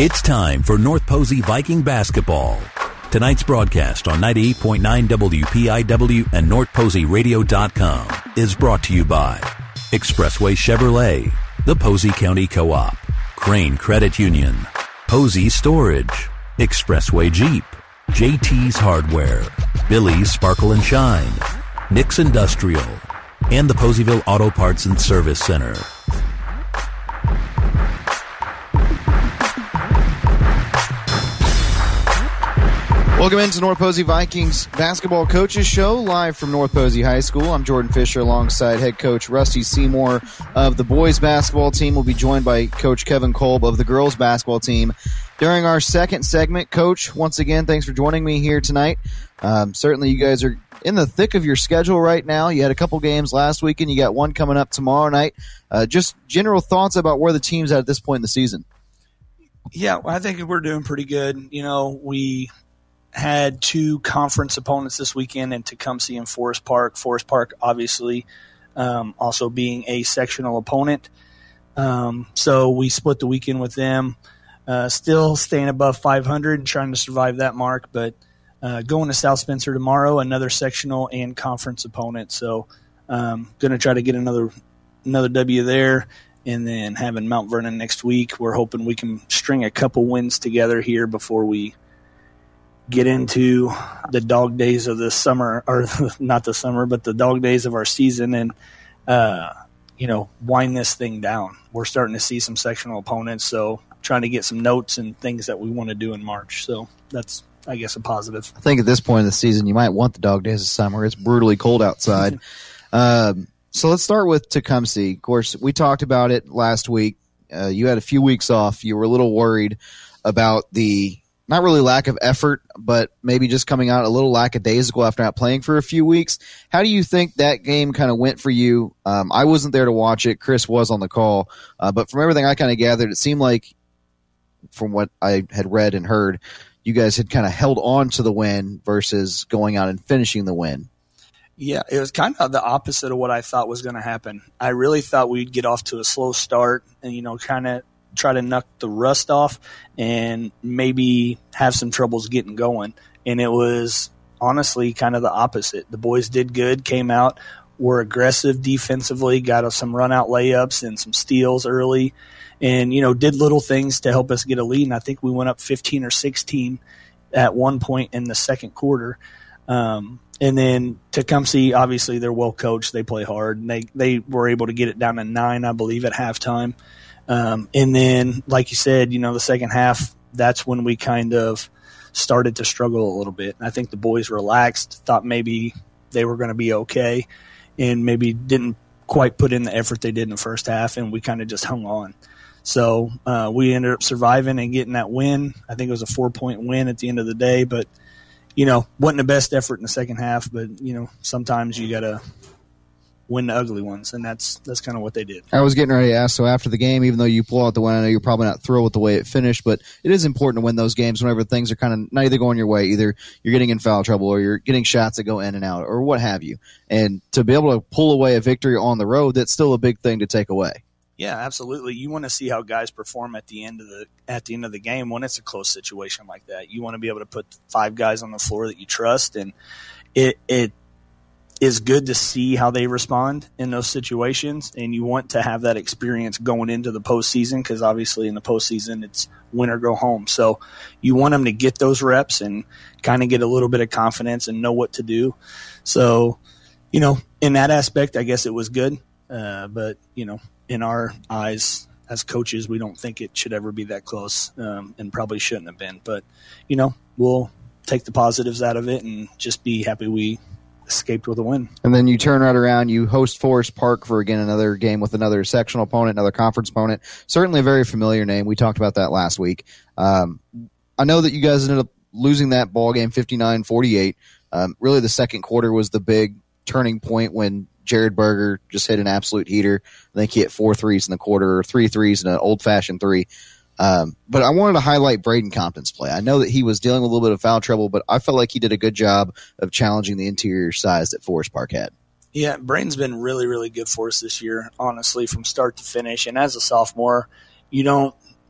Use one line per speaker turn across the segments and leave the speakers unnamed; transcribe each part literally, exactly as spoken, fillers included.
It's time for North Posey Viking basketball. Tonight's broadcast on ninety-eight point nine W P I W and North Posey Radio dot com is brought to you by Expressway Chevrolet, the Posey County Co-op, Crane Credit Union, Posey Storage, Expressway Jeep, J T's Hardware, Billy's Sparkle and Shine, Nick's Industrial, and the Poseyville Auto Parts and Service Center.
Welcome into North Posey Vikings Basketball Coaches Show, live from North Posey High School. I'm Jordan Fisher alongside head coach Rusty Seymour of the boys basketball team. We'll be joined by Coach Kevin Kolb of the girls basketball team. During our second segment, Coach, once again, thanks for joining me here tonight. Um, certainly you guys are in the thick of your schedule right now. You had a couple games last weekend. You got one coming up tomorrow night. Uh, just general thoughts about where the team's at at this point in the season.
Yeah, well, I think we're doing pretty good. You know, we had two conference opponents this weekend in Tecumseh and Forest Park. Forest Park, obviously, um, also being a sectional opponent. Um, so we split the weekend with them. Uh, still staying above five hundred and trying to survive that mark, but uh, going to South Spencer tomorrow, another sectional and conference opponent. So um, going to try to get another another W there, and then having Mount Vernon next week. We're hoping we can string a couple wins together here before we get into the dog days of the summer, or not the summer, but the dog days of our season, and uh, you know, wind this thing down. We're starting to see some sectional opponents, so trying to get some notes and things that we want to do in March. So that's, I guess, a positive.
I think at this point in the season, you might want the dog days of summer. It's brutally cold outside. um, so let's start with Tecumseh. Of course, we talked about it last week. Uh, you had a few weeks off. You were a little worried about the not really lack of effort, but maybe just coming out a little lackadaisical after not playing for a few weeks. How do you think that game kind of went for you? Um, I wasn't there to watch it. Chris was on the call. Uh, but from everything I kind of gathered, it seemed like, from what I had read and heard, you guys had kind of held on to the win versus going out and finishing the win.
Yeah, it was kind of the opposite of what I thought was going to happen. I really thought we'd get off to a slow start and, you know, kind of try to knock the rust off and maybe have some troubles getting going. And it was honestly kind of the opposite. The boys did good, came out, were aggressive defensively, got us some run-out layups and some steals early, and, you know, did little things to help us get a lead. And I think we went up fifteen or sixteen at one point in the second quarter. Um, and then Tecumseh, obviously, they're well coached. They play hard. And they, they were able to get it down to nine, I believe, at halftime. Um, and then, like you said, you know, the second half, that's when we kind of started to struggle a little bit. I think the boys relaxed, thought maybe they were going to be okay, and maybe didn't quite put in the effort they did in the first half, and we kind of just hung on. So uh, we ended up surviving and getting that win. I think it was a four-point win at the end of the day, but, you know, wasn't the best effort in the second half, but, you know, sometimes you got to win the ugly ones, and that's that's kind of what they did.
I was getting ready to ask, so after the game, even though you pull out the win, I know you're probably not thrilled with the way it finished, but it is important to win those games whenever things are kind of not either going your way, either you're getting in foul trouble or you're getting shots that go in and out or what have you. And to be able to pull away a victory on the road, that's still a big thing to take away.
Yeah, absolutely. You want to see how guys perform at the end of the at the end of the game when it's a close situation like that. You want to be able to put five guys on the floor that you trust, and it it is good to see how they respond in those situations, and you want to have that experience going into the postseason because obviously in the postseason it's win or go home. So you want them to get those reps and kind of get a little bit of confidence and know what to do. So, you know, in that aspect, I guess it was good. Uh, but, you know, in our eyes as coaches, we don't think it should ever be that close um, and probably shouldn't have been. But, you know, we'll take the positives out of it and just be happy we escaped with a win.
And then you turn right around, you host Forest Park for, again, another game with another sectional opponent, another conference opponent. Certainly a very familiar name. We talked about that last week. Um, I know that you guys ended up losing that ball game fifty-nine forty-eight. Um, really the second quarter was the big turning point when Jared Berger just hit an absolute heater. I think he hit four threes in the quarter, or three threes and an old-fashioned three. Um, but I wanted to highlight Braden Compton's play. I know that he was dealing with a little bit of foul trouble, but I felt like he did a good job of challenging the interior size that Forest Park had.
Yeah, Braden's been really, really good for us this year, honestly, from start to finish. And as a sophomore, you don't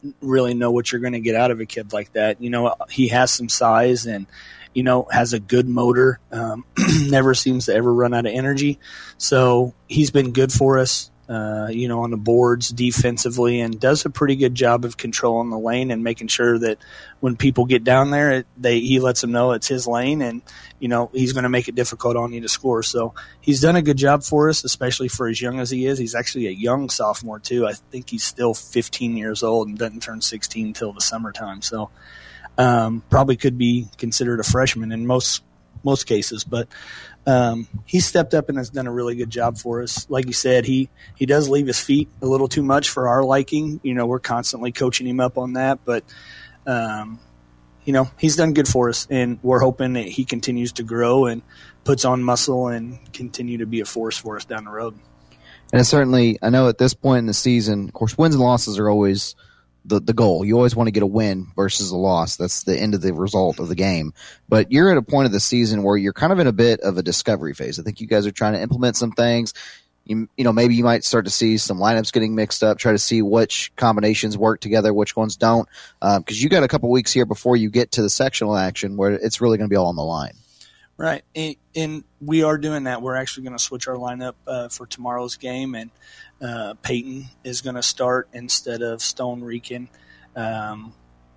really know what you're going to get out of a kid like that. You know, he has some size and, you know, has a good motor, um, never seems to ever run out of energy. So he's been good for us, uh, you know, on the boards defensively, and does a pretty good job of controlling the lane and making sure that when people get down there, it, they he lets them know it's his lane, and, you know, he's going to make it difficult on you to score. So he's done a good job for us, especially for as young as he is. He's actually a young sophomore, too. I think he's still fifteen years old and doesn't turn sixteen until the summertime. So um, probably could be considered a freshman in most most cases. But um, he's stepped up and has done a really good job for us. Like you said, he, he does leave his feet a little too much for our liking. You know, we're constantly coaching him up on that. But um, – you know, he's done good for us, and we're hoping that he continues to grow and puts on muscle and continue to be a force for us down the road.
And it's certainly, I know at this point in the season, of course, wins and losses are always the, the goal. You always want to get a win versus a loss. That's the end of the result of the game. But you're at a point of the season where you're kind of in a bit of a discovery phase. I think you guys are trying to implement some things. You, you know, maybe you might start to see some lineups getting mixed up, try to see which combinations work together, which ones don't, because um, you got a couple weeks here before you get to the sectional action where it's really going to be all on the line.
Right, and, and we are doing that. We're actually going to switch our lineup uh, for tomorrow's game, and uh, Peyton is going to start instead of Stone Rican. Um,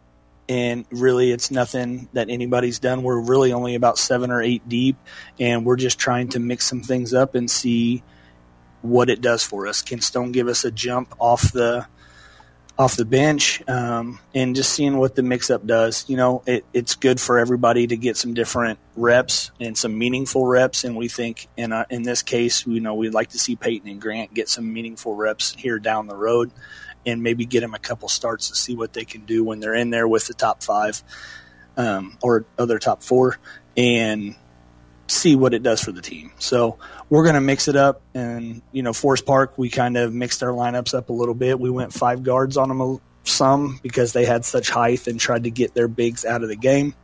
and really, it's nothing that anybody's done. We're really only about seven or eight deep, and we're just trying to mix some things up and see what it does for us. Can Stone give us a jump off the off the bench, um, and just seeing what the mix-up does. You know, it, it's good for everybody to get some different reps and some meaningful reps, and we think in uh, in this case, you know, we'd like to see Peyton and Grant get some meaningful reps here down the road and maybe get them a couple starts to see what they can do when they're in there with the top five um, or other top four, and see what it does for the team. So we're going to mix it up. And, you know, Forest Park, we kind of mixed our lineups up a little bit. We went five guards on them some because they had such height and tried to get their bigs out of the game.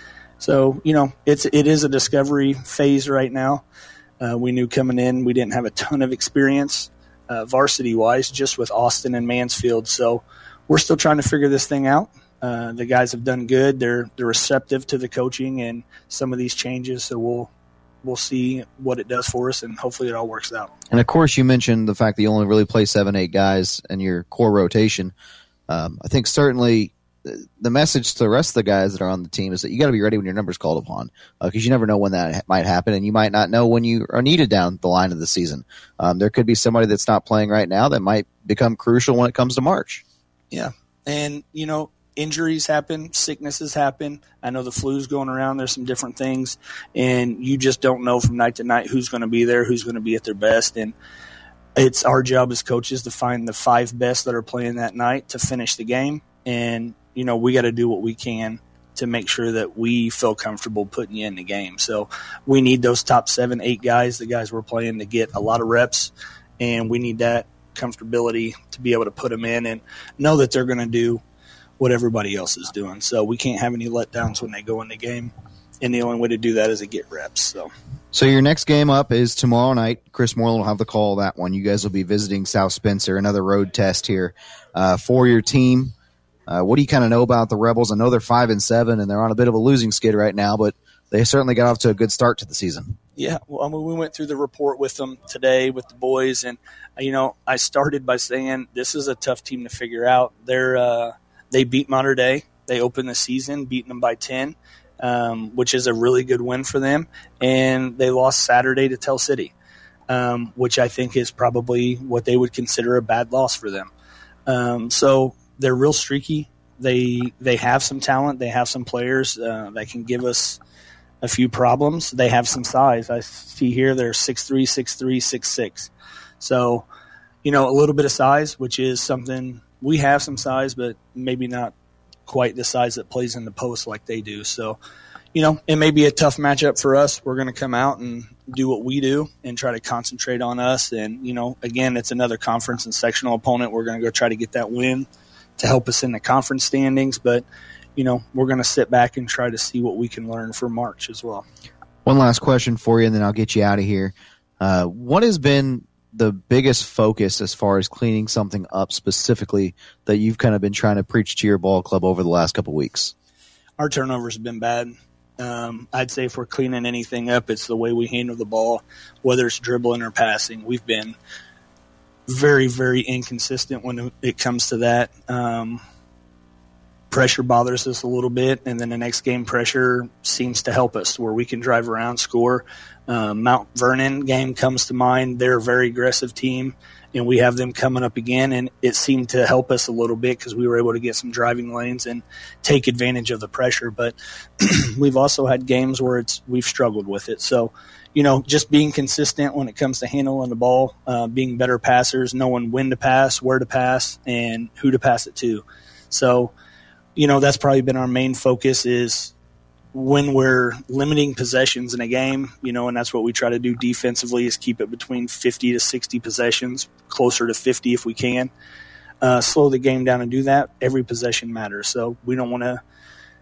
So, you know, it's, it is a discovery phase right now. Uh, we knew coming in we didn't have a ton of experience uh, varsity-wise, just with Austin and Mansfield. So we're still trying to figure this thing out. Uh, the guys have done good. They're they're receptive to the coaching and some of these changes. So we'll we'll see what it does for us, and hopefully it all works out.
And of course, you mentioned the fact that you only really play seven, eight guys in your core rotation. Um, I think certainly the message to the rest of the guys that are on the team is that you got to be ready when your number's called upon, because uh, you never know when that ha- might happen, and you might not know when you are needed down the line of the season. Um, there could be somebody that's not playing right now that might become crucial when it comes to March.
Yeah, and you know, injuries happen, sicknesses happen. I know the flu's going around. There's some different things, and you just don't know from night to night who's going to be there, who's going to be at their best. And it's our job as coaches to find the five best that are playing that night to finish the game. And, you know, we got to do what we can to make sure that we feel comfortable putting you in the game. So we need those top seven, eight guys, the guys we're playing, to get a lot of reps, and we need that comfortability to be able to put them in and know that they're going to do what everybody else is doing. So we can't have any letdowns when they go in the game, and the only way to do that is to get reps. So
so your next game up is tomorrow night. Chris Moreland will have the call that one. You guys will be visiting South Spencer, another road test here uh, for your team. Uh, what do you kind of know about the Rebels? I know they're five and seven, and they're on a bit of a losing skid right now, but they certainly got off to a good start to the season.
Yeah, well, I mean, we went through the report with them today with the boys, and you know, I started by saying this is a tough team to figure out. They're uh, they beat Mater Dei. They opened the season beating them by ten, um, which is a really good win for them, and they lost Saturday to Tell City, um, which I think is probably what they would consider a bad loss for them. Um, so they're real streaky. They they have some talent. They have some players uh, that can give us a few problems. They have some size. I see here they're six three, six three, six six. So, you know, a little bit of size, which is something we have some size, but maybe not quite the size that plays in the post like they do. So, you know, it may be a tough matchup for us. We're going to come out and do what we do and try to concentrate on us. And, you know, again, it's another conference and sectional opponent. We're going to go try to get that win to help us in the conference standings. But, you know, we're going to sit back and try to see what we can learn for March as well.
One last question for you, and then I'll get you out of here. Uh, what has been the biggest focus as far as cleaning something up specifically that you've kind of been trying to preach to your ball club over the last couple of weeks?
Our turnovers have been bad. Um, I'd say if we're cleaning anything up, it's the way we handle the ball, whether it's dribbling or passing. We've been very, very inconsistent when it comes to that. Um, pressure bothers us a little bit, and then the next game pressure seems to help us where we can drive around, score. Um, Mount Vernon game comes to mind. They're a very aggressive team, and we have them coming up again, and it seemed to help us a little bit because we were able to get some driving lanes and take advantage of the pressure. But we've also had games where it's we've struggled with it. So, you know, just being consistent when it comes to handling the ball, uh, being better passers, knowing when to pass, where to pass, and who to pass it to. So, you know, that's probably been our main focus is when we're limiting possessions in a game, you know, and that's what we try to do defensively is keep it between fifty to sixty possessions, closer to fifty if we can. Uh, slow the game down and do that. Every possession matters. So we don't want to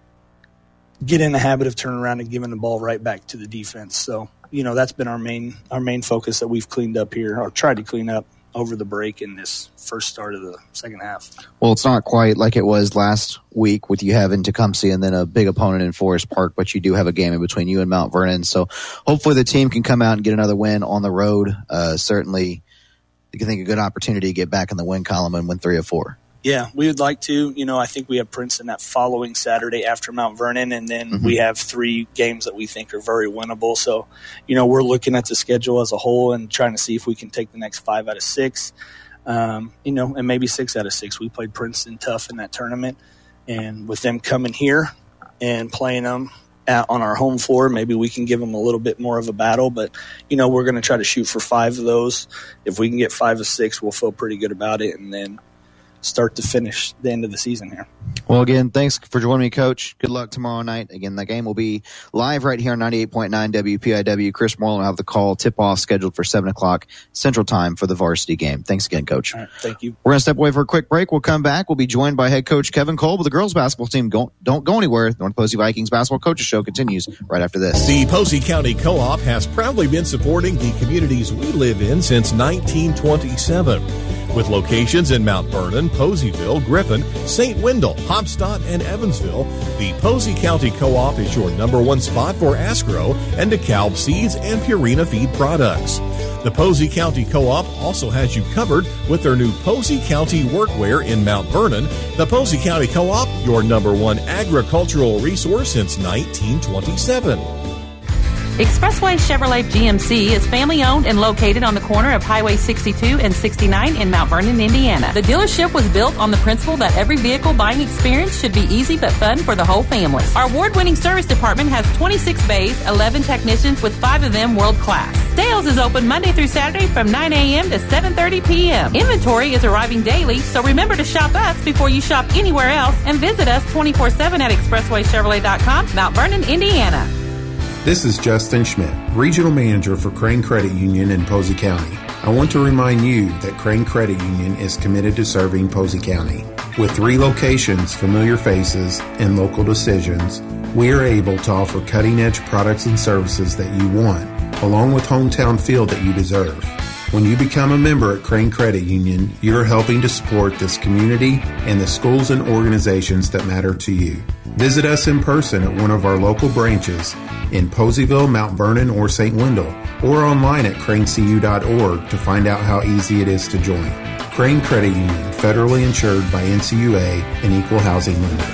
get in the habit of turning around and giving the ball right back to the defense. So, you know, that's been our main our main focus that we've cleaned up here, or tried to clean up over the break in this first start of the second half.
Well, it's not quite like it was last week with you having Tecumseh and then a big opponent in Forest Park, but you do have a game in between you and Mount Vernon. So hopefully the team can come out and get another win on the road. Uh, certainly, you can think a good opportunity to get back in the win column and win three or four.
Yeah, we would like to. You know, I think we have Princeton that following Saturday after Mount Vernon, and then mm-hmm. we have three games that we think are very winnable. So, you know, we're looking at the schedule as a whole and trying to see if we can take the next five out of six, um, you know, and maybe six out of six. We played Princeton tough in that tournament, and with them coming here and playing them at, on our home floor, maybe we can give them a little bit more of a battle. But, you know, we're going to try to shoot for five of those. If we can get five of six, we'll feel pretty good about it, and then start to finish the end of the season here.
Well, again, thanks for joining me, Coach. Good luck tomorrow night. Again, the game will be live right here on ninety-eight point nine W P I W. Chris Moreland will have the call tip-off scheduled for seven o'clock Central Time for the varsity game. Thanks again, Coach.
All right, thank you.
We're going to step away for a quick break. We'll come back. We'll be joined by head coach Kevin Cole with the girls basketball team. Go, don't go anywhere. The North Posey Vikings Basketball Coaches Show continues right after this.
The Posey County Co-op has proudly been supporting the communities we live in since nineteen twenty-seven. With locations in Mount Vernon, Poseyville, Griffin, Saint Wendell, Hopstad, and Evansville, the Posey County Co-op is your number one spot for Asgrow and DeKalb seeds and Purina feed products. The Posey County Co-op also has you covered with their new Posey County Workwear in Mount Vernon. The Posey County Co-op, your number one agricultural resource since nineteen twenty-seven.
Expressway Chevrolet G M C is family-owned and located on the corner of Highway sixty-two and sixty-nine in Mount Vernon, Indiana. The dealership was built on the principle that every vehicle buying experience should be easy but fun for the whole family. Our award-winning service department has twenty-six bays, eleven technicians, with five of them world-class. Sales is open Monday through Saturday from nine a.m. to seven thirty p.m. Inventory is arriving daily, so remember to shop us before you shop anywhere else and visit us twenty-four seven at expressway chevrolet dot com, Mount Vernon, Indiana.
This is Justin Schmidt, Regional Manager for Crane Credit Union in Posey County. I want to remind you that Crane Credit Union is committed to serving Posey County. With three locations, familiar faces, and local decisions, we are able to offer cutting-edge products and services that you want, along with hometown feel that you deserve. When you become a member at Crane Credit Union, you're helping to support this community and the schools and organizations that matter to you. Visit us in person at one of our local branches in Poseyville, Mount Vernon, or Saint Wendell, or online at crane c u dot org to find out how easy it is to join. Crane Credit Union, federally insured by N C U A, an equal housing lender.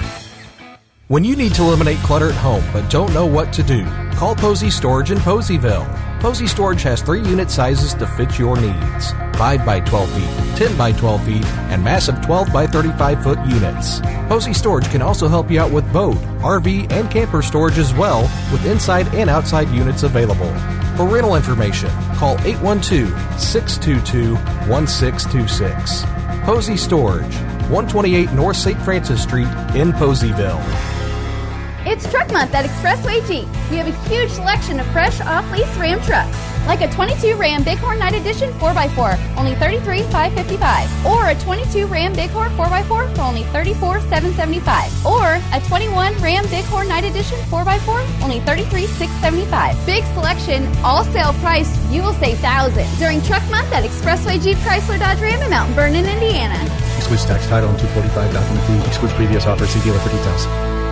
When you need to eliminate clutter at home but don't know what to do, call Posey Storage in Poseyville. Posey Storage has three unit sizes to fit your needs. five by twelve feet, ten by twelve feet, and massive twelve by thirty-five foot units. Posey Storage can also help you out with boat, R V, and camper storage as well, with inside and outside units available. For rental information, call eight one two, six two two, one six two six. Posey Storage, one twenty-eight North Saint Francis Street in Poseyville.
It's Truck Month at Expressway Jeep. We have a huge selection of fresh off-lease Ram trucks. Like a twenty-two Ram Bighorn Night Edition four by four, only thirty-three thousand five hundred fifty-five dollars. Or a twenty-two Ram Bighorn four by four for only thirty-four thousand seven hundred seventy-five dollars. Or a twenty-one Ram Bighorn Night Edition four by four, only thirty-three thousand six hundred seventy-five dollars. Big selection, all sale price, you will save thousands during Truck Month at Expressway Jeep Chrysler Dodge Ram in Mount Vernon, Indiana.
Excludes tax, title, and two forty-five document fee. Excludes previous offers. See dealer for details.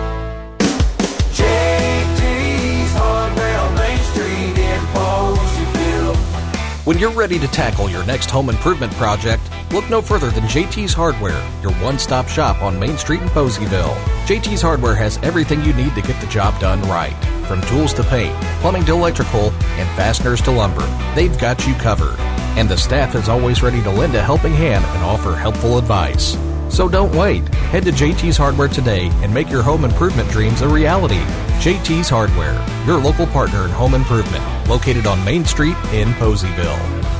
When you're ready to tackle your next home improvement project, look no further than J T's Hardware, your one-stop shop on Main Street in Poseyville. J T's Hardware has everything you need to get the job done right. From tools to paint, plumbing to electrical, and fasteners to lumber, they've got you covered. And the staff is always ready to lend a helping hand and offer helpful advice. So don't wait. Head to J T's Hardware today and make your home improvement dreams a reality. J T's Hardware, your local partner in home improvement, located on Main Street in Poseyville.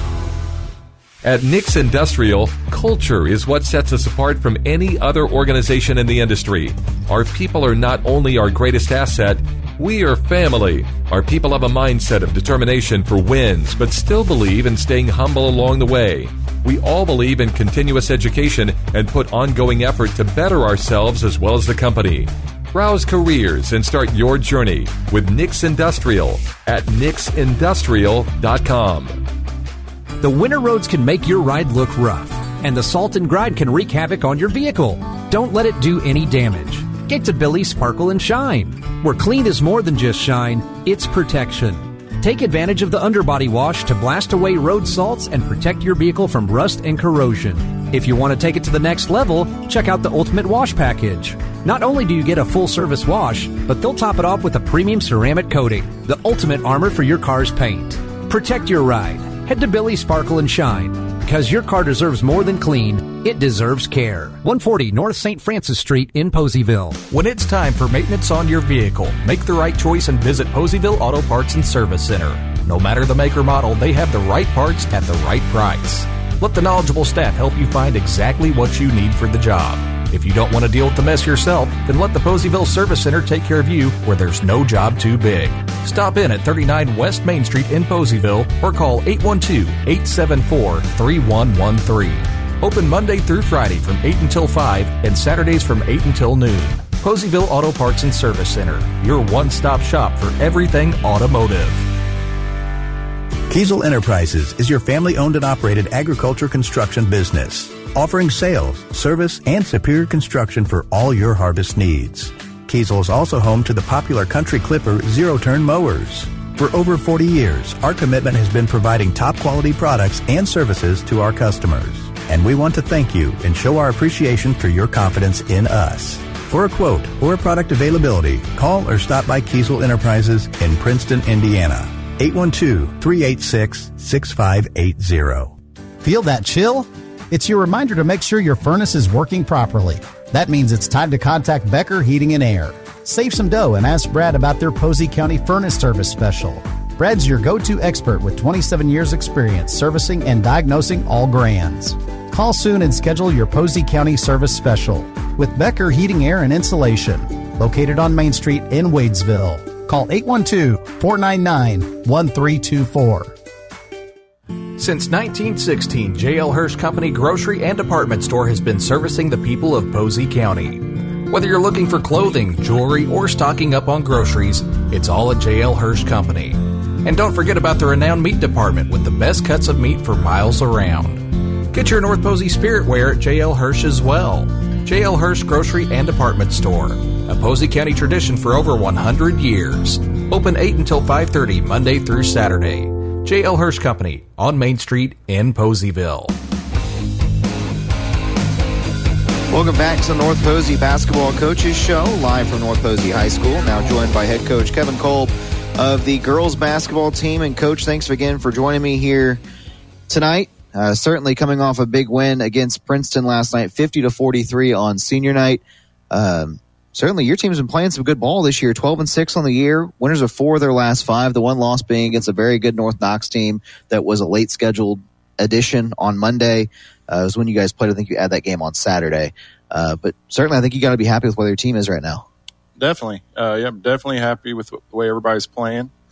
At Nix Industrial, culture is what sets us apart from any other organization in the industry. Our people are not only our greatest asset, we are family. Our people have a mindset of determination for wins, but still believe in staying humble along the way. We all believe in continuous education and put ongoing effort to better ourselves as well as the company. Browse careers and start your journey with Nix Industrial at nix industrial dot com.
The winter roads can make your ride look rough, and the salt and gride can wreak havoc on your vehicle. Don't let it do any damage. Get to Billy Sparkle and Shine, where clean is more than just shine, it's protection. Take advantage of the underbody wash to blast away road salts and protect your vehicle from rust and corrosion. If you want to take it to the next level, check out the Ultimate Wash Package. Not only do you get a full-service wash, but they'll top it off with a premium ceramic coating, the ultimate armor for your car's paint. Protect your ride. Head to Billy Sparkle and Shine, because your car deserves more than clean, it deserves care. one forty North Saint Francis Street in Poseyville.
When it's time for maintenance on your vehicle, make the right choice and visit Poseyville Auto Parts and Service Center. No matter the make or model, they have the right parts at the right price. Let the knowledgeable staff help you find exactly what you need for the job. If you don't want to deal with the mess yourself, then let the Poseyville Service Center take care of you where there's no job too big. Stop in at thirty-nine West Main Street in Poseyville or call eight one two, eight seven four, three one one three. Open Monday through Friday from eight until five and Saturdays from eight until noon. Poseyville Auto Parts and Service Center, your one-stop shop for everything automotive.
Kiesel Enterprises is your family-owned and operated agriculture construction business, offering sales, service, and superior construction for all your harvest needs. Kiesel is also home to the popular Country Clipper zero-turn mowers. For over forty years, our commitment has been providing top-quality products and services to our customers. And we want to thank you and show our appreciation for your confidence in us. For a quote or product availability, call or stop by Kiesel Enterprises in Princeton, Indiana. eight one two, three eight six, six five eight zero.
Feel that chill? It's your reminder to make sure your furnace is working properly. That means it's time to contact Becker Heating and Air. Save some dough and ask Brad about their Posey County Furnace Service Special. Brad's your go-to expert with twenty-seven years experience servicing and diagnosing all brands. Call soon and schedule your Posey County Service Special with Becker Heating, Air, and Insulation, located on Main Street in Wadesville. Call eight one two, four nine nine, one three two four.
Since nineteen sixteen, J L Hirsch Company Grocery and Department Store has been servicing the people of Posey County. Whether you're looking for clothing, jewelry, or stocking up on groceries, it's all at J L Hirsch Company. And don't forget about the renowned meat department with the best cuts of meat for miles around. Get your North Posey spirit wear at J L Hirsch as well. J L Hirsch Grocery and Department Store, a Posey County tradition for over one hundred years. Open eight until five thirty Monday through Saturday. J L Hirsch Company on Main Street in Poseyville.
Welcome back to the North Posey Basketball Coaches Show, live from North Posey High School. Now joined by head coach Kevin Kolb of the girls basketball team. And coach, thanks again for joining me here tonight. Uh, certainly coming off a big win against Princeton last night, fifty to forty-three on senior night. Um, certainly your team's been playing some good ball this year, twelve and six on the year, winners of four of their last five, the one loss being against a very good North Knox team that was a late scheduled addition on Monday. Uh, it was when you guys played. I think you had that game on Saturday. Uh, but certainly I think you got to be happy with where your team is right now.
Definitely. Uh, yeah, I'm definitely happy with the way everybody's playing.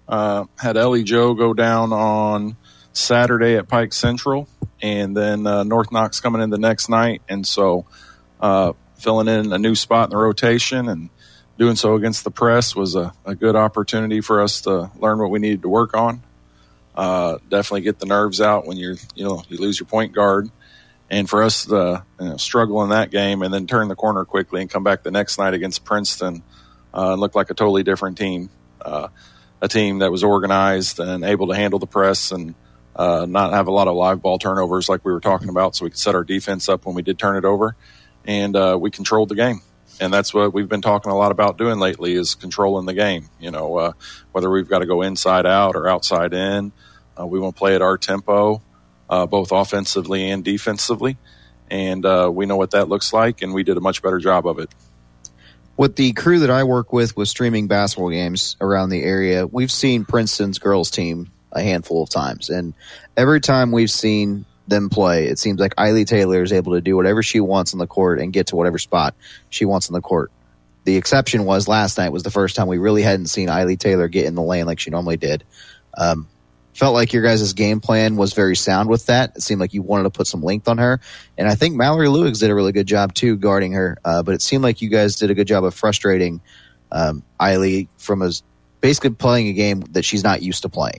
Uh, had Ellie Joe go down on Saturday at Pike Central, and then uh, North Knox coming in the next night. And so uh, filling in a new spot in the rotation and doing so against the press was a, a good opportunity for us to learn what we needed to work on. Uh, definitely get the nerves out when you're, you know, you lose your point guard. And for us to you know, struggle in that game and then turn the corner quickly and come back the next night against Princeton uh, and look like a totally different team, uh, a team that was organized and able to handle the press and uh, not have a lot of live ball turnovers like we were talking about, so we could set our defense up when we did turn it over. And uh, we controlled the game. And that's what we've been talking a lot about doing lately is controlling the game. You know, uh, whether we've got to go inside out or outside in, uh, we want to play at our tempo, uh, both offensively and defensively. And uh, we know what that looks like, and we did a much better job of it.
With the crew that I work with with streaming basketball games around the area, we've seen Princeton's girls team a handful of times. And every time we've seen them play, it seems like Eiley Taylor is able to do whatever she wants on the court and get to whatever spot she wants on the court. The exception was last night was the first time we really hadn't seen Eiley Taylor get in the lane like she normally did. Um, felt like your guys' game plan was very sound with that. It seemed like you wanted to put some length on her. And I think Mallory Lewis did a really good job, too, guarding her. Uh, but it seemed like you guys did a good job of frustrating um, Eiley from a, basically playing a game that she's not used to playing.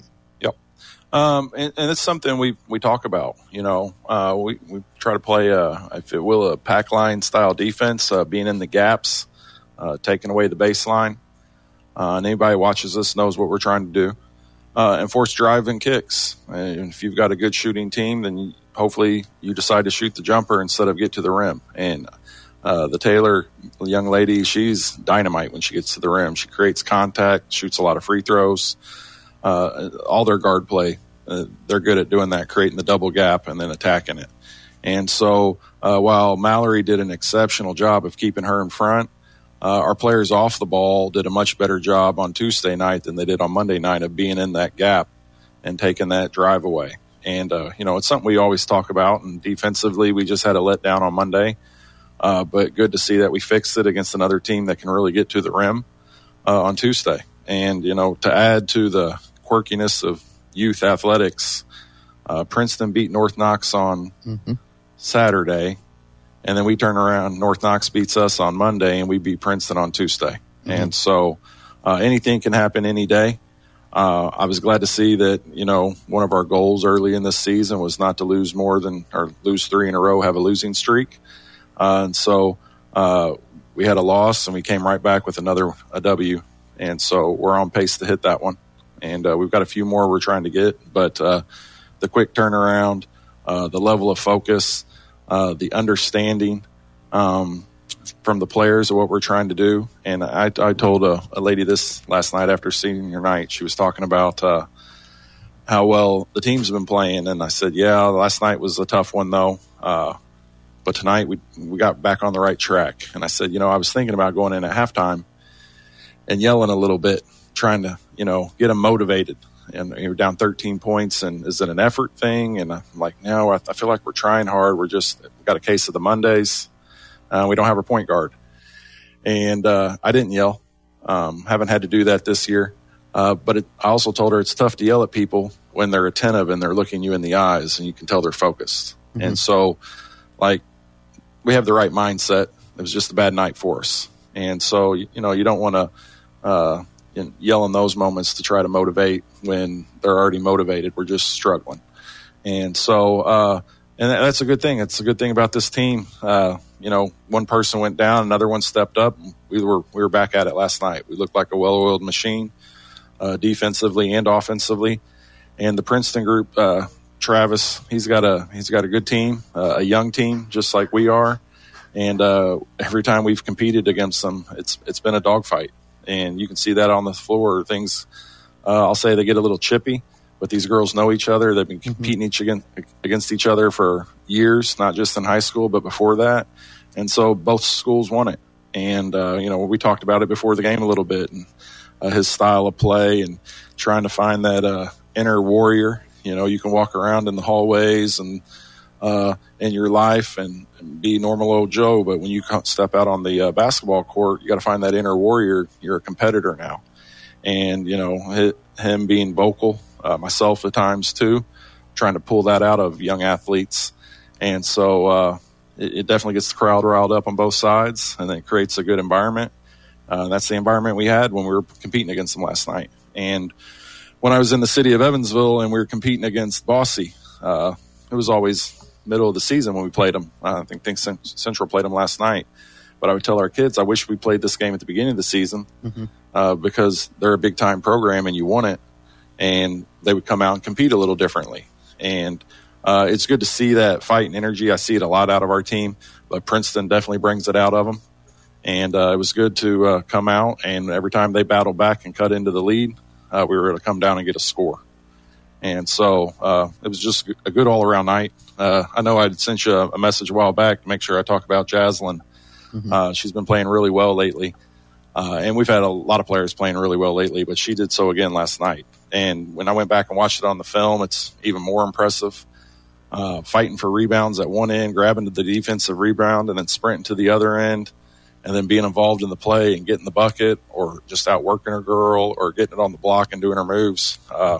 Um, and, and it's something we we talk about. You know, uh, we we try to play a, if it will, a pack line style defense, uh, being in the gaps, uh, taking away the baseline. Uh, and anybody who watches us knows what we're trying to do. Uh, and force drive and kicks. And if you've got a good shooting team, then you, hopefully you decide to shoot the jumper instead of get to the rim. And uh, the Taylor young lady, she's dynamite when she gets to the rim. She creates contact, shoots a lot of free throws. Uh, all their guard play, uh, they're good at doing that, creating the double gap and then attacking it. And so uh, while Mallory did an exceptional job of keeping her in front, uh, our players off the ball did a much better job on Tuesday night than they did on Monday night of being in that gap and taking that drive away. And, uh, you know, it's something we always talk about. And defensively, we just had a letdown on Monday. Uh, but good to see that we fixed it against another team that can really get to the rim uh, on Tuesday. And, you know, to add to the quirkiness of youth athletics, uh, Princeton beat North Knox on mm-hmm. Saturday, and then we turn around, North Knox beats us on Monday, and we beat Princeton on Tuesday. Mm-hmm. And so uh, anything can happen any day. Uh, I was glad to see that, you know, one of our goals early in this season was not to lose more than, or lose three in a row, have a losing streak. Uh, and so uh, we had a loss, and we came right back with another a W. And so we're on pace to hit that one. And uh, we've got a few more we're trying to get. But uh, the quick turnaround, uh, the level of focus, uh, the understanding um, from the players of what we're trying to do. And I, I told a, a lady this last night after senior night. She was talking about uh, how well the team's been playing. And I said, yeah, last night was a tough one, though. Uh, but tonight we we got back on the right track. And I said, you know, I was thinking about going in at halftime and yelling a little bit, trying to, you know, get them motivated. And you're down thirteen points, and is it an effort thing? And I'm like, no, I, I feel like we're trying hard. We're just we got a case of the Mondays. Uh, we don't have a point guard. And uh, I didn't yell. Um, haven't had to do that this year. Uh, but it, I also told her it's tough to yell at people when they're attentive and they're looking you in the eyes, and you can tell they're focused. Mm-hmm. And so, like, we have the right mindset. It was just a bad night for us. And so, you know, you don't want to uh, yell in those moments to try to motivate when they're already motivated. We're just struggling. And so, uh, and that's a good thing. It's a good thing about this team. Uh, you know, one person went down, another one stepped up. We were we were back at it last night. We looked like a well-oiled machine, uh, defensively and offensively. And the Princeton group, uh, Travis, he's got a he's got a good team, uh, a young team, just like we are. And uh, every time we've competed against them, it's it's been a dogfight. And you can see that on the floor. Things, uh, I'll say they get a little chippy, but these girls know each other. They've been competing each against, against each other for years, not just in high school, but before that. And so both schools won it. And, uh, you know, we talked about it before the game a little bit, and uh, his style of play and trying to find that uh, inner warrior. You know, you can walk around in the hallways and uh, in your life and, and be normal old Joe, but when you step out on the uh, basketball court, you got to find that inner warrior. You're a competitor now. and, you know, hit, him being vocal, uh, myself at times too, trying to pull that out of young athletes. And so uh, it, it definitely gets the crowd riled up on both sides, and then it creates a good environment. Uh, that's the environment we had when we were competing against them last night. And when I was in the city of Evansville and we were competing against Bosse, uh, it was always middle of the season when we played them. Uh, I think, think Central played them last night. But I would tell our kids, I wish we played this game at the beginning of the season mm-hmm. uh, because they're a big-time program and you want it. And they would come out and compete a little differently. And uh, it's good to see that fight and energy. I see it a lot out of our team, but Princeton definitely brings it out of them. And uh, it was good to uh, come out, and every time they battled back and cut into the lead, uh, we were able to come down and get a score. And so uh, it was just a good all-around night. Uh, I know I sent you a message a while back to make sure I talk about Jaslyn. Mm-hmm. Uh, she's been playing really well lately. Uh, and we've had a lot of players playing really well lately, but she did so again last night. And when I went back and watched it on the film, it's even more impressive. Uh, fighting for rebounds at one end, grabbing to the defensive rebound, and then sprinting to the other end, and then being involved in the play and getting the bucket, or just outworking her girl, or getting it on the block and doing her moves. Uh,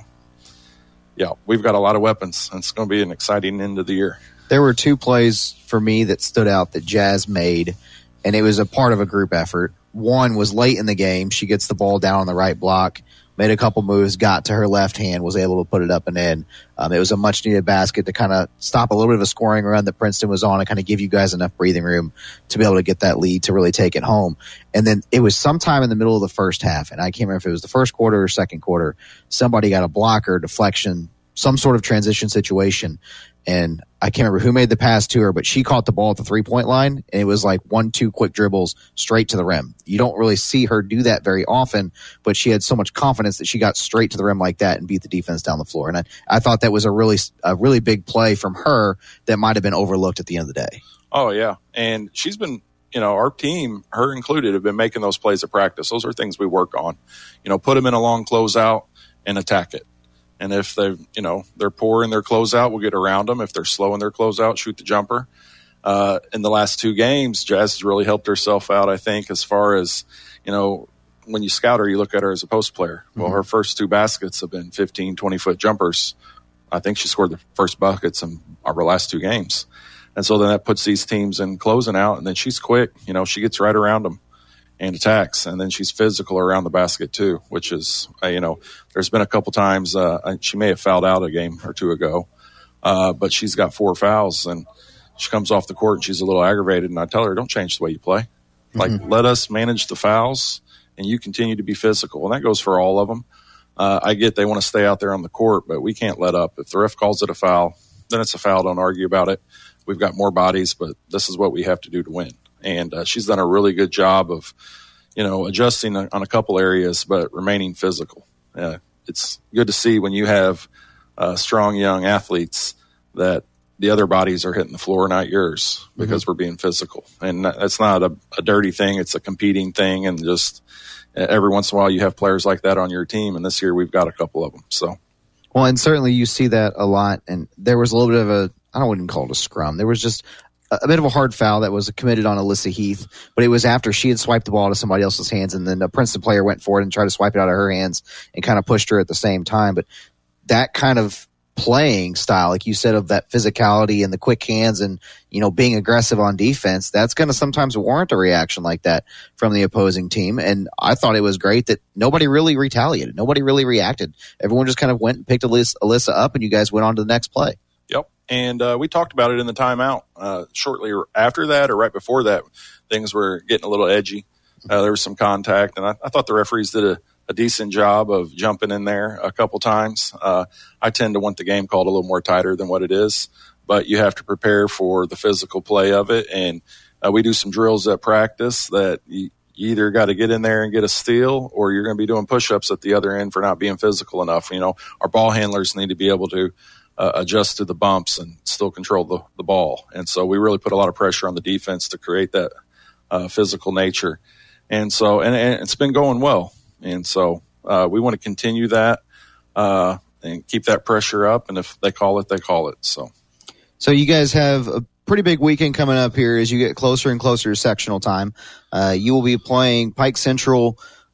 yeah, we've got a lot of weapons, and it's going to be an exciting end of the year.
There were two plays for me that stood out that Jazz made, and it was a part of a group effort. One was late in the game. She gets the ball down on the right block, made a couple moves, got to her left hand, was able to put it up and in. Um, it was a much-needed basket to kind of stop a little bit of a scoring run that Princeton was on and kind of give you guys enough breathing room to be able to get that lead to really take it home. And then it was sometime in the middle of the first half, and I can't remember if it was the first quarter or second quarter, somebody got a blocker, deflection, some sort of transition situation, and I can't remember who made the pass to her, but she caught the ball at the three-point line, and it was like one, two quick dribbles straight to the rim. You don't really see her do that very often, but she had so much confidence that she got straight to the rim like that and beat the defense down the floor. And I, I thought that was a really a really big play from her that might have been overlooked at the end of the day.
Oh, yeah. And she's been, you know, our team, her included, have been making those plays at practice. Those are things we work on. You know, put them in a long closeout and attack it. And if they, you know, they're poor in their closeout, we'll get around them. If they're slow in their closeout, shoot the jumper. Uh, in the last two games, Jazz has really helped herself out, I think, as far as, you know, when you scout her, you look at her as a post player. Mm-hmm. Well, her first two baskets have been fifteen, twenty-foot jumpers. I think she scored the first buckets in our last two games. And so then that puts these teams in closing out, and then she's quick. You know, she gets right around them and attacks, and then she's physical around the basket too, which is, uh, you know, there's been a couple times uh, she may have fouled out a game or two ago, uh, but she's got four fouls, and she comes off the court and she's a little aggravated, and I tell her, don't change the way you play. Like, mm-hmm. let us manage the fouls, and you continue to be physical, and that goes for all of them. Uh, I get they want to stay out there on the court, but we can't let up. If the ref calls it a foul, then it's a foul. Don't argue about it. We've got more bodies, but this is what we have to do to win. And uh, she's done a really good job of, you know, adjusting on a couple areas, but remaining physical. Uh, it's good to see when you have uh, strong young athletes that the other bodies are hitting the floor, not yours, because mm-hmm. we're being physical. And that's not a, a dirty thing. It's a competing thing. And just every once in a while you have players like that on your team. And this year we've got a couple of them. So,
well, and certainly you see that a lot. And there was a little bit of a, I don't even call it a scrum. There was just a bit of a hard foul that was committed on Alyssa Heath, but it was after she had swiped the ball to somebody else's hands, and then a Princeton player went for it and tried to swipe it out of her hands and kind of pushed her at the same time. But that kind of playing style, like you said, of that physicality and the quick hands and, you know, being aggressive on defense, that's going to sometimes warrant a reaction like that from the opposing team. And I thought it was great that nobody really retaliated. Nobody really reacted. Everyone just kind of went and picked Alyssa, Alyssa up, and you guys went on to the next play.
Yep. And uh, we talked about it in the timeout. Uh, shortly after that, or right before that, things were getting a little edgy. Uh, there was some contact, and I, I thought the referees did a, a decent job of jumping in there a couple times. Uh, I tend to want the game called a little more tighter than what it is, but you have to prepare for the physical play of it. And uh, we do some drills at practice that you, you either got to get in there and get a steal, or you're going to be doing push-ups at the other end for not being physical enough. You know, our ball handlers need to be able to Uh, adjust to the bumps and still control the, the ball. And so we really put a lot of pressure on the defense to create that uh, physical nature. And so, and, and it's been going well. And so uh, we want to continue that uh, and keep that pressure up. And if they call it, they call it. So,
so you guys have a pretty big weekend coming up here as you get closer and closer to sectional time. Uh, you will be playing Pike Central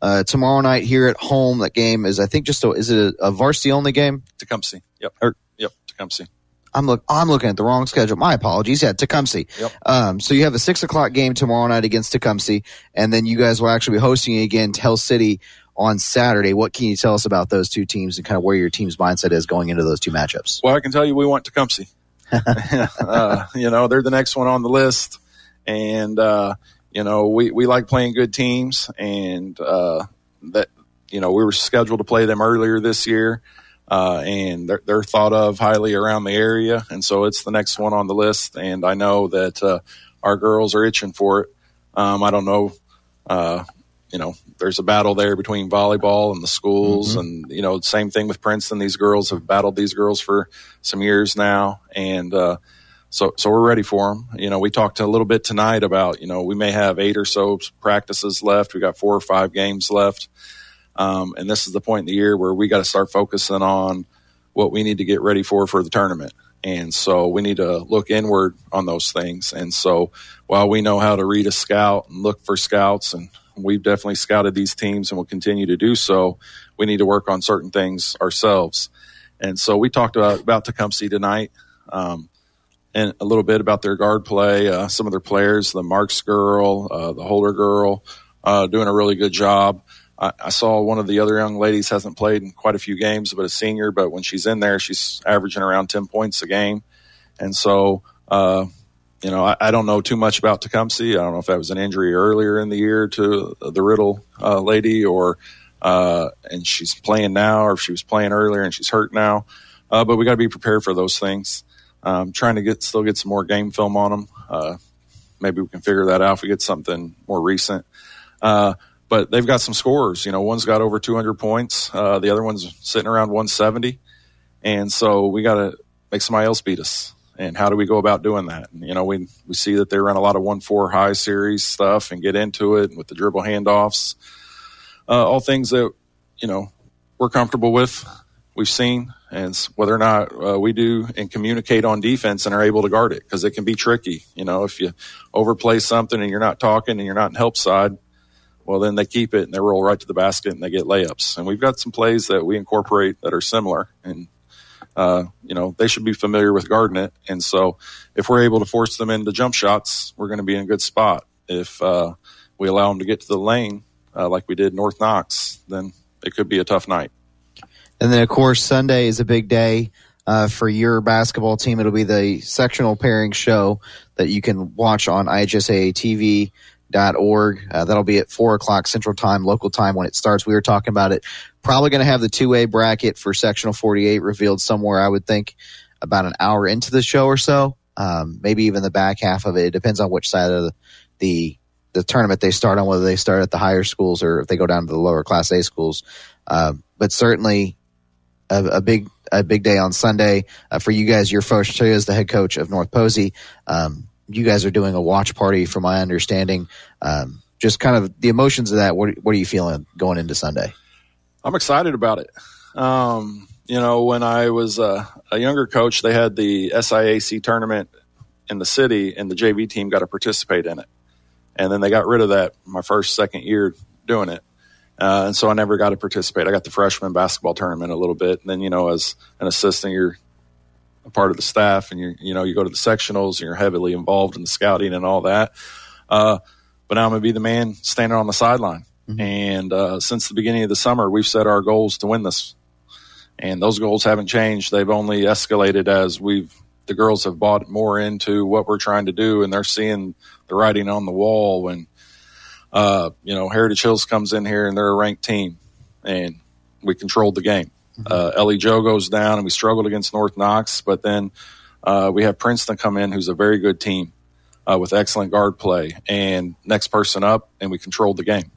Uh, tomorrow night here at home, that game is, I think, just a, is it a, a varsity only game?
Tecumseh. Yep.
Or,
yep. Tecumseh.
I'm look. I'm looking at the wrong schedule. My apologies. Yeah, Tecumseh.
Yep.
Um, so you have a six o'clock game tomorrow night against Tecumseh, and then you guys will actually be hosting again Tell City on Saturday. What can you tell us about those two teams and kind of where your team's mindset is going into those two matchups?
Well, I can tell you we want Tecumseh. uh, you know, they're the next one on the list, and uh, you know we we like playing good teams, and uh, that you know we were scheduled to play them earlier this year. Uh, and they're, they're thought of highly around the area, and so it's the next one on the list. And I know that uh, our girls are itching for it. Um, I don't know, uh, you know, there's a battle there between volleyball and the schools, mm-hmm. and you know, same thing with Princeton. These girls have battled these girls for some years now, and uh, so so we're ready for them. You know, we talked a little bit tonight about you know we may have eight or so practices left. We got four or five games left. Um, and this is the point in the year where we got to start focusing on what we need to get ready for for the tournament. And so we need to look inward on those things. And so while we know how to read a scout and look for scouts, and we've definitely scouted these teams and will continue to do so, we need to work on certain things ourselves. And so we talked about, about Tecumseh tonight, um, and a little bit about their guard play, uh, some of their players, the Marks girl, uh, the Holder girl, uh, doing a really good job. I saw one of the other young ladies hasn't played in quite a few games, but a senior. But when she's in there, she's averaging around ten points a game. And so, uh, you know, I, I don't know too much about Tecumseh. I don't know if that was an injury earlier in the year to the Riddle uh, lady, or uh, and she's playing now, or if she was playing earlier and she's hurt now. Uh, but we got to be prepared for those things. Um, trying to get still get some more game film on them. Uh, maybe we can figure that out if we get something more recent. Uh, But they've got some scorers. You know, one's got over two hundred points. Uh, the other one's sitting around one seventy. And so we got to make somebody else beat us. And how do we go about doing that? And, you know, we we see that they run a lot of one four high series stuff and get into it with the dribble handoffs. Uh, all things that, you know, we're comfortable with, we've seen. And whether or not uh, we do and communicate on defense and are able to guard it, because it can be tricky. You know, if you overplay something and you're not talking and you're not in help side, well, then they keep it and they roll right to the basket and they get layups. And we've got some plays that we incorporate that are similar. And, uh, you know, they should be familiar with guarding it. And so if we're able to force them into jump shots, we're going to be in a good spot. If uh, we allow them to get to the lane uh, like we did North Knox, then it could be a tough night.
And then, of course, Sunday is a big day uh, for your basketball team. It'll be the sectional pairing show that you can watch on I H S A A T V. Dot org. Uh, that'll be at four o'clock Central Time, local time when it starts. We were talking about it. Probably going to have the two-way bracket for sectional forty-eight revealed somewhere, I would think, about an hour into the show or so. Um, maybe even the back half of it. It depends on which side of the, the the tournament they start on, whether they start at the higher schools or if they go down to the lower Class A schools. Uh, but certainly a, a big a big day on Sunday uh, for you guys. Your first show as the head coach of North Posey. Um, You guys are doing a watch party, from my understanding. Um, just kind of the emotions of that. What, what are you feeling going into Sunday?
I'm excited about it. Um, you know, when I was uh, a younger coach, they had the S I A C tournament in the city, and the J V team got to participate in it. And then they got rid of that my first, second year doing it. Uh, and so I never got to participate. I got the freshman basketball tournament a little bit. And then, you know, as an assistant, you're a part of the staff, and you you know you go to the sectionals and you're heavily involved in the scouting and all that. Uh, but now I'm going to be the man standing on the sideline. Mm-hmm. And uh, since the beginning of the summer, we've set our goals to win this, and those goals haven't changed. They've only escalated as we've the girls have bought more into what we're trying to do, and they're seeing the writing on the wall when uh, you know Heritage Hills comes in here and they're a ranked team, and we controlled the game. Uh, Ellie Joe goes down, and we struggled against North Knox, but then uh, we have Princeton come in, who's a very good team uh, with excellent guard play, and next person up, and we controlled the game.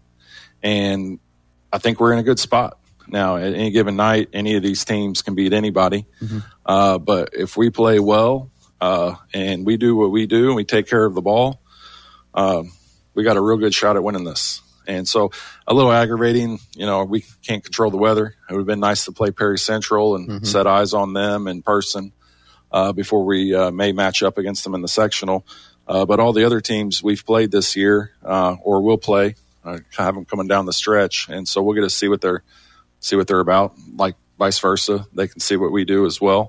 And I think we're in a good spot. Now, at any given night, any of these teams can beat anybody, mm-hmm. uh, but if we play well uh, and we do what we do and we take care of the ball, uh, we got a real good shot at winning this. And so a little aggravating, you know, we can't control the weather. It would have been nice to play Perry Central and mm-hmm. set eyes on them in person uh, before we uh, may match up against them in the sectional. Uh, but all the other teams we've played this year uh, or will play I have them coming down the stretch, and so we'll get to see what they're see what they're about. Like vice versa, they can see what we do as well.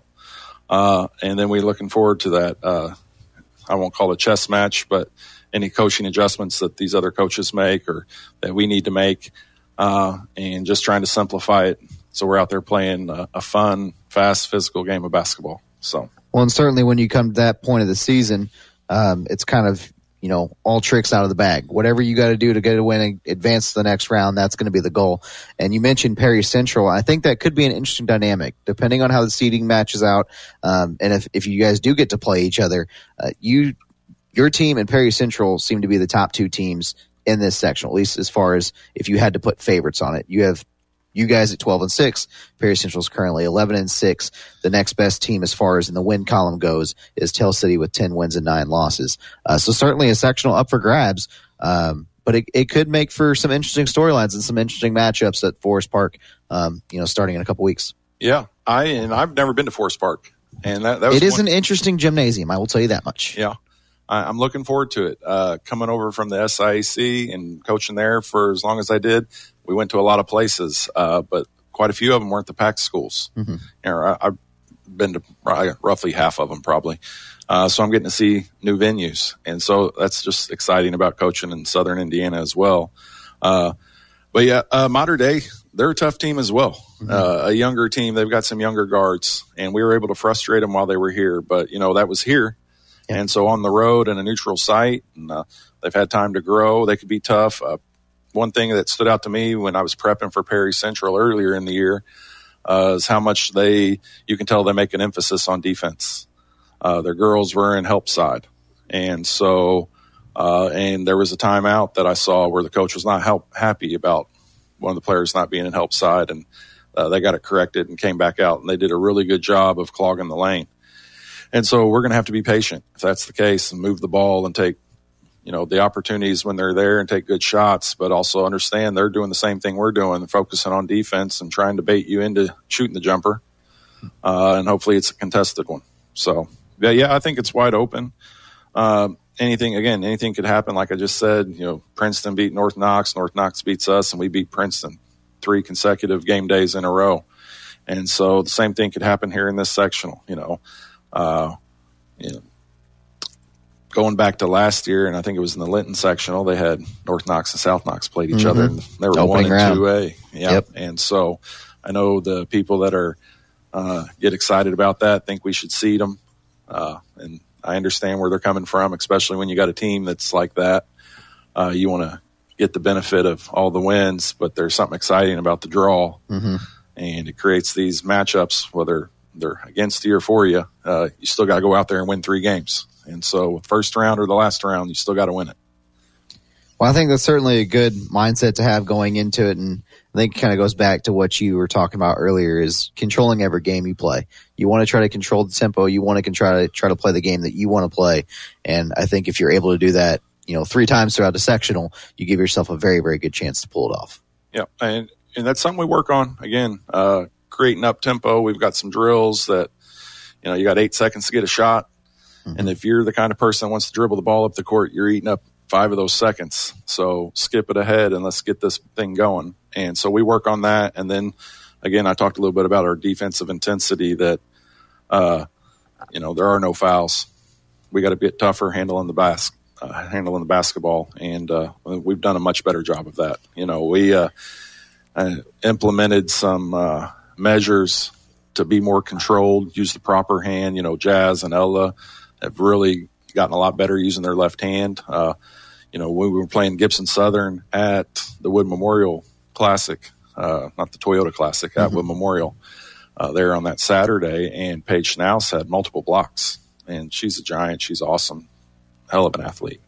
Uh, and then we're looking forward to that. Uh, I won't call it a chess match, but any coaching adjustments that these other coaches make or that we need to make, uh, and just trying to simplify it. So we're out there playing a, a fun, fast, physical game of basketball. So,
well, and certainly when you come to that point of the season, um, it's kind of, you know, all tricks out of the bag. Whatever you got to do to get a win and advance to the next round, that's going to be the goal. And you mentioned Perry Central. I think that could be an interesting dynamic, depending on how the seeding matches out. Um, and if, if you guys do get to play each other, uh, you, your team and Perry Central seem to be the top two teams in this section, at least as far as if you had to put favorites on it. You have you guys at twelve and six. Perry Central is currently eleven and six. The next best team as far as in the win column goes is Tell City with ten wins and nine losses. Uh, so certainly a sectional up for grabs, um, but it, it could make for some interesting storylines and some interesting matchups at Forest Park, um, you know, starting in a couple weeks.
Yeah, I and I've never been to Forest Park, and that, that was
it is
one,
an interesting gymnasium. I will tell you that much.
Yeah. I'm looking forward to it. Uh, coming over from the S I A C and coaching there for as long as I did, we went to a lot of places, uh, but quite a few of them weren't the packed schools. Mm-hmm. You know, I, I've been to roughly half of them probably. Uh, so I'm getting to see new venues. And so that's just exciting about coaching in Southern Indiana as well. Uh, but yeah, uh, Mater Dei, they're a tough team as well. Mm-hmm. Uh, a younger team. They've got some younger guards, and we were able to frustrate them while they were here. But, you know, that was here. Yeah. And so on the road in a neutral site, and uh, they've had time to grow. They could be tough. Uh, one thing that stood out to me when I was prepping for Perry Central earlier in the year uh, is how much they, you can tell they make an emphasis on defense. Uh, their girls were in help side. And so, uh, and there was a timeout that I saw where the coach was not help, happy about one of the players not being in help side, and uh, they got it corrected and came back out, and they did a really good job of clogging the lane. And so we're going to have to be patient if that's the case and move the ball and take, you know, the opportunities when they're there and take good shots, but also understand they're doing the same thing we're doing, focusing on defense and trying to bait you into shooting the jumper. Uh, and hopefully it's a contested one. So, yeah, yeah, I think it's wide open. Uh, anything, again, anything could happen. Like I just said, you know, Princeton beat North Knox, North Knox beats us, and we beat Princeton three consecutive game days in a row. And so the same thing could happen here in this sectional, you know. Uh, you know, going back to last year, and I think it was in the Linton sectional, they had North Knox and South Knox played each mm-hmm. other, and they were
Opening
one and two A.
Yeah. Yep.
And so I know the people that are uh, get excited about that think we should seed them, uh, and I understand where they're coming from, especially when you got a team that's like that. Uh, you want to get the benefit of all the wins, but there's something exciting about the draw,
mm-hmm.
and it creates these matchups, whether they're against you or for you, uh, you still got to go out there and win three games. And so first round or the last round, you still got to win it.
Well, I think that's certainly a good mindset to have going into it. And I think it kind of goes back to what you were talking about earlier is controlling every game you play. You want to try to control the tempo. You want to try to try to play the game that you want to play. And I think if you're able to do that, you know, three times throughout the sectional, you give yourself a very, very good chance to pull it off.
Yeah. And, and that's something we work on. Again, uh, creating up tempo. We've got some drills that, you know, you got eight seconds to get a shot. Mm-hmm. And if you're the kind of person that wants to dribble the ball up the court, you're eating up five of those seconds. So skip it ahead and let's get this thing going. And so we work on that. And then again, I talked a little bit about our defensive intensity that, uh, you know, there are no fouls. We got to get tougher handling the bas- uh, handling the basketball. And, uh, we've done a much better job of that. You know, we, uh, uh implemented some, uh, measures to be more controlled, use the proper hand. You know, Jazz and Ella have really gotten a lot better using their left hand. Uh, you know, when we were playing Gibson Southern at the Wood Memorial Classic, uh, not the Toyota Classic, mm-hmm. at Wood Memorial, uh, there on that Saturday, and Paige Schnaus had multiple blocks. And she's a giant. She's awesome. Hell of an athlete.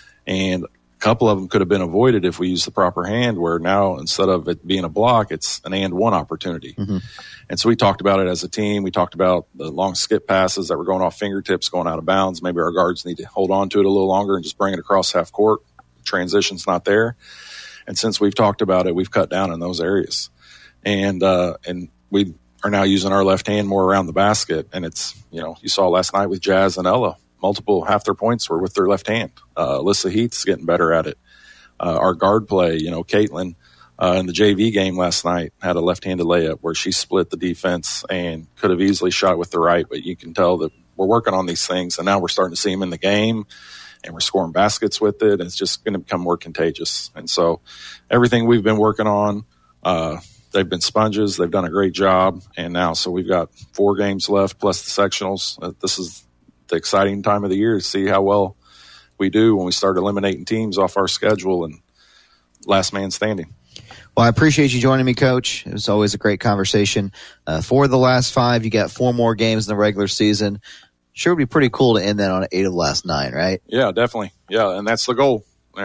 And a couple of them could have been avoided if we used the proper hand, where now instead of it being a block, it's an and one opportunity.
Mm-hmm.
And so we talked about it as a team. We talked about the long skip passes that were going off fingertips, going out of bounds. Maybe our guards need to hold on to it a little longer and just bring it across half court. Transition's not there. And since we've talked about it, we've cut down in those areas. And, uh, and we are now using our left hand more around the basket. And it's, you know, you saw last night with Jazz and Ella, multiple half their points were with their left hand. Uh, Alyssa Heath's getting better at it. uh, our guard play. You know, Caitlin uh, in the J V game last night had a left-handed layup where she split the defense and could have easily shot with the right, but you can tell that we're working on these things, and now we're starting to see them in the game, and we're scoring baskets with it, and it's just going to become more contagious. And so everything we've been working on, uh, they've been sponges. They've done a great job, and now so we've got four games left plus the sectionals. Uh, this is the exciting time of the year to see how well we do when we start eliminating teams off our schedule and last man standing.
Well, I appreciate you joining me, Coach. It was always a great conversation. Uh, for the last five, you got four more games in the regular season. Sure would be pretty cool to end that on eight of the last nine, right?
Yeah, definitely. Yeah, and that's the goal.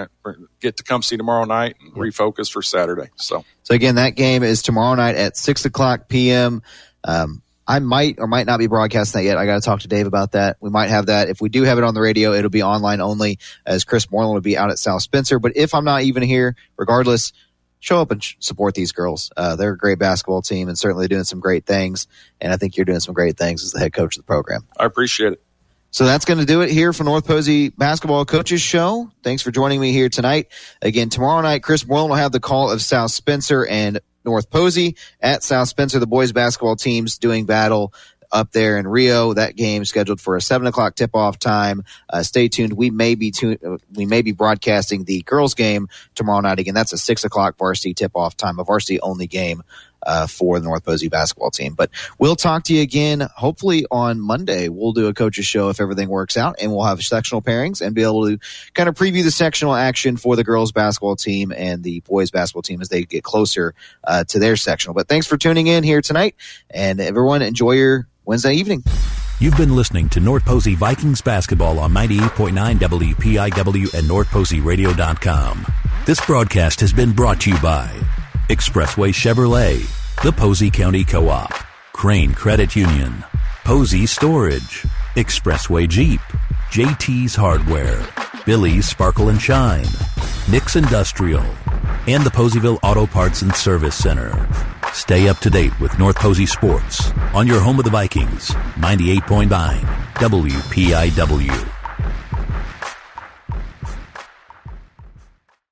Get to Tecumseh tomorrow night and refocus for Saturday. So,
so again, that game is tomorrow night at six o'clock p.m. Um, I might or might not be broadcasting that yet. I got to talk to Dave about that. We might have that. If we do have it on the radio, it'll be online only, as Chris Moreland will be out at South Spencer. But if I'm not even here, regardless, show up and support these girls. Uh, they're a great basketball team and certainly doing some great things. And I think you're doing some great things as the head coach of the program.
I appreciate it.
So that's going to do it here for North Posey Basketball Coaches Show. Thanks for joining me here tonight. Again, tomorrow night, Chris Moreland will have the call of South Spencer and North Posey. At South Spencer, the boys basketball teams doing battle up there in Rio. That game scheduled for a seven o'clock tip-off time. Uh, stay tuned. We may be tu- we may be broadcasting the girls' game tomorrow night. Again, that's a six o'clock varsity tip-off time, a varsity-only game uh, for the North Posey basketball team. But we'll talk to you again, hopefully on Monday. We'll do a coaches show if everything works out, and we'll have sectional pairings and be able to kind of preview the sectional action for the girls' basketball team and the boys' basketball team as they get closer uh, to their sectional. But thanks for tuning in here tonight, and everyone enjoy your Wednesday evening.
You've been listening to North Posey Vikings basketball on ninety-eight point nine W P I W and North Posey Radio dot com. This broadcast has been brought to you by Expressway Chevrolet, the Posey County Co-op, Crane Credit Union, Posey Storage, Expressway Jeep, J T's Hardware, Billy's Sparkle and Shine, Nick's Industrial, and the Poseyville Auto Parts and Service Center. Stay up to date with North Posey Sports on your home of the Vikings, ninety-eight point nine W P I W.